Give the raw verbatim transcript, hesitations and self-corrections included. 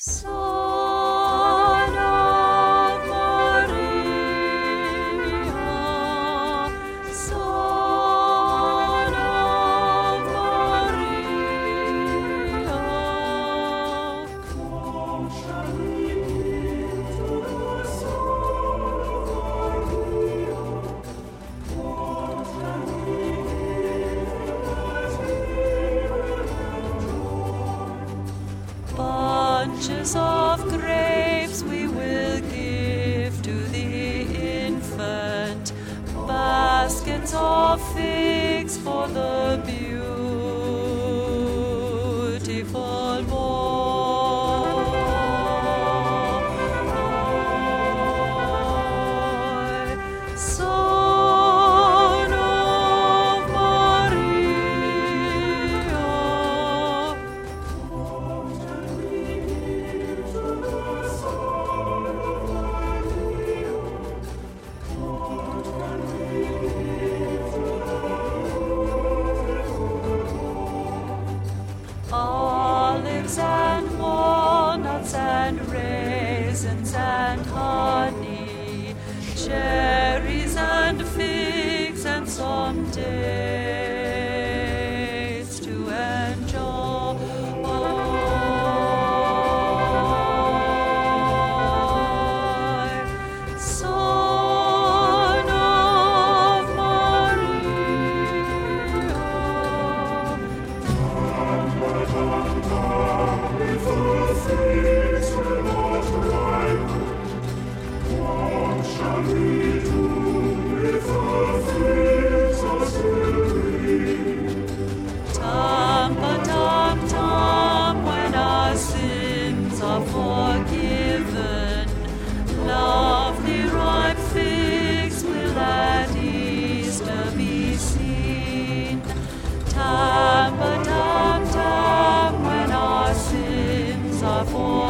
Son of Maria, Son of Maria, Come shall we give to the Son of Maria? What shall we give as heaven and joy? bunches of grapes we will give to the infant, baskets of figs for the beautiful boy. Son of Maria, What shall we give to the Son of Maria? What shall we give to the beautiful olives and walnuts and raisins and honey, cherries and figs and some dates to enjoy? Son of Maria, If the figs will not ripen, what shall we do if the figs are still green? Tum-pa-tum-tum, when our sins are forgiven, lovely ripe figs will at Easter be seen. Tum-pa-tum-tum, when our sins are forgiven,